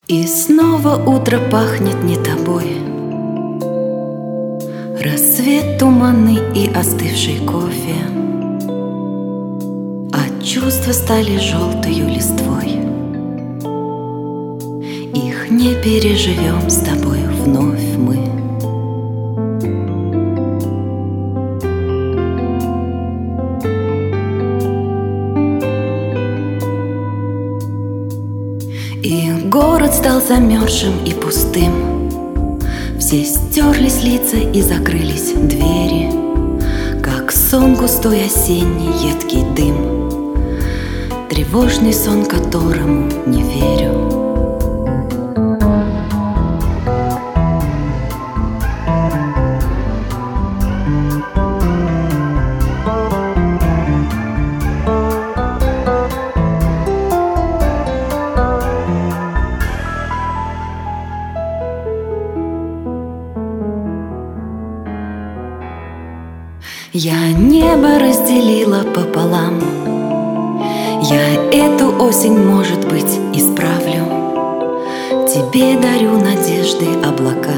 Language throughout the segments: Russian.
И снова утро пахнет не тобой. Рассвет туманный и остывший кофе, а чувства стали желтою листвой. Их не переживем с тобою вновь мы. И город стал замерзшим и пустым. Все стерлись лица и закрылись двери, как сон густой осенний едкий дым, тревожный сон, которому не верю. Я небо разделила пополам. Я эту осень, может быть, исправлю. Тебе дарю надежды облака,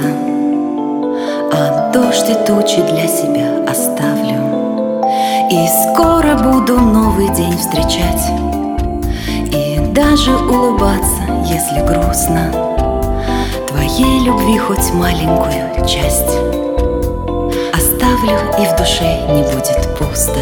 а дождь и тучи для себя оставлю. И скоро буду новый день встречать и даже улыбаться, если грустно, твоей любви хоть маленькую часть оставлю, и в душе не будет пусто.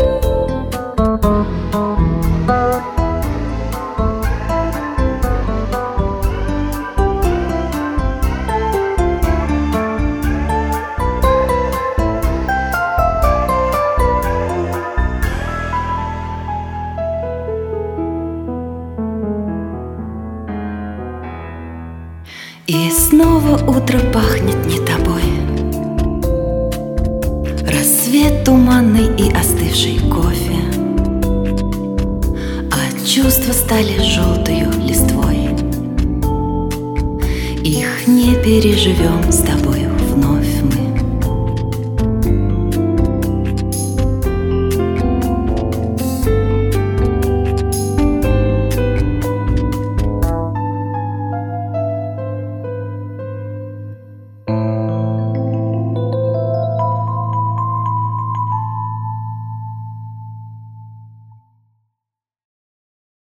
И снова утро пахнет не тобой. Рассвет туманный и остывший кофе, а чувства стали желтою листвой. Их не переживем с тобою